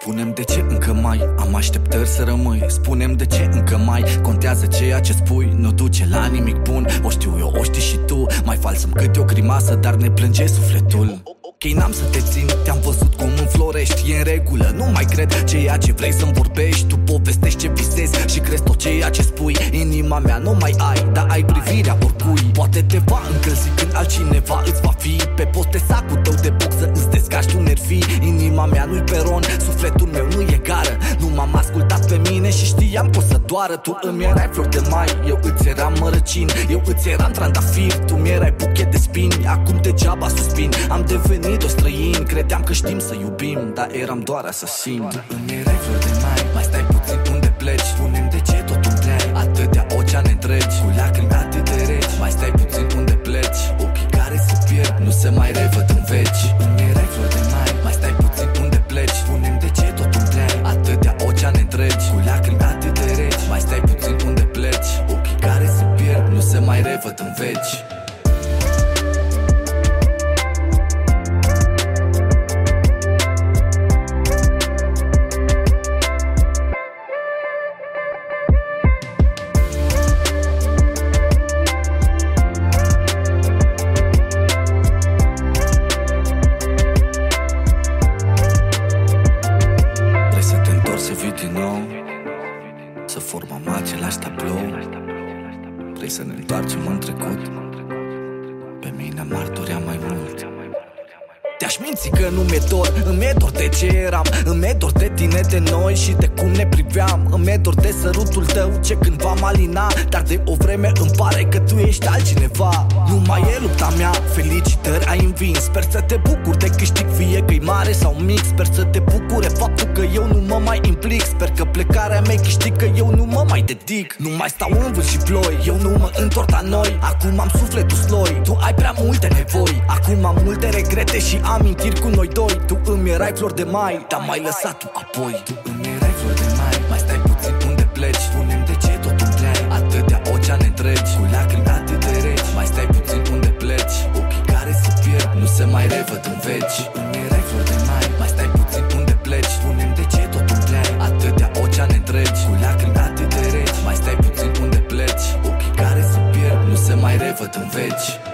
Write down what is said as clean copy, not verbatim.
Spune-mi de ce încă mai am așteptări să rămâi. Spune-mi de ce încă mai contează ceea ce spui. Nu duce la nimic bun, o știu eu, o știi și tu. Mai falsăm câte o grimasă, dar ne plânge sufletul. Ok, n-am să te țin, te-am văzut cum înflorești. E în regulă, nu mai cred ceea ce vrei să-mi vorbești. Tu povestești ce visezi și crezi tot ceea ce spui. Inima mea nu mai ai, dar ai privirea oricui. Poate te va încălzi când altcineva îți va fi pe poste sacul tău de box să îți descarci tu nervii. Inima mea nu-i peron, sufletul meu nu e gară. Nu m-am ascultat pe mine și știam că o să doară. Tu îmi erai flor de mai, eu îți eram mărăcin. Eu îți eram trandafir, tu mi-erai buchet de spini. Acum degeaba suspin, am devenit o străin. Credeam că știm să iubim, dar eram doar asasin. Tu îmi erai flor de mai, mai stai puțin unde pleci. Spune-mi de ce tot îmi treci atâtea oceane întregi, cu lacrimi atât de reci. Mai stai puțin unde pleci, ochii care se pierd, nu se mai revăd în veci. Îmi erai flor de mai, mai stai puțin unde pleci. Spune-mi de ce tot îmi treci atâtea oceane întregi, cu lacrimi atât de reci. Mai stai puțin unde pleci, ochii care se pierd, nu se mai revăd în veci. Să formăm același tablou. Vrei să ne întoarcem în trecut? Pe mine martoria mai mult. Te-aș minți că nu mi-e dor, îmi e dor de ce eram. Îmi e dor de tine, de noi și de cum ne priveam. Îmi e dor de sărutul tău ce cândva m-a lina. Dar de o vreme îmi pare că tu ești altcineva. Nu mai e lupta mea, felicitări ai învins. Sper să te bucuri de câștig, fie că-i mare sau mic. Sper să te bucure faptul că eu nu mă mai implic. Sper că plecarea mea câștig, că eu nu mă mai dedic. Nu mai stau în vânt și ploi, eu nu mă întorc la noi. Acum am sufletul sloi, tu ai prea multe nevoi. Acum am multe regrete și amintiri cu noi doi. Tu îmi erai flor de mai, dar m-ai lăsat tu apoi. Tu îmi erai flor de mai, mai stai puțin unde pleci. Spune-mi de ce tot îmi treci atâtea oceane întregi, cu lacrimi atât de reci. Mai stai puțin unde pleci, ochii care se pierd, nu se mai revăd în veci. Tu îmi erai flor de mai, mai stai puțin unde pleci. Spune-mi de ce tot îmi treci atâtea oceane întregi, cu lacrimi atât de reci. Mai stai puțin unde pleci, ochii care se pierd, nu se mai revăd în veci.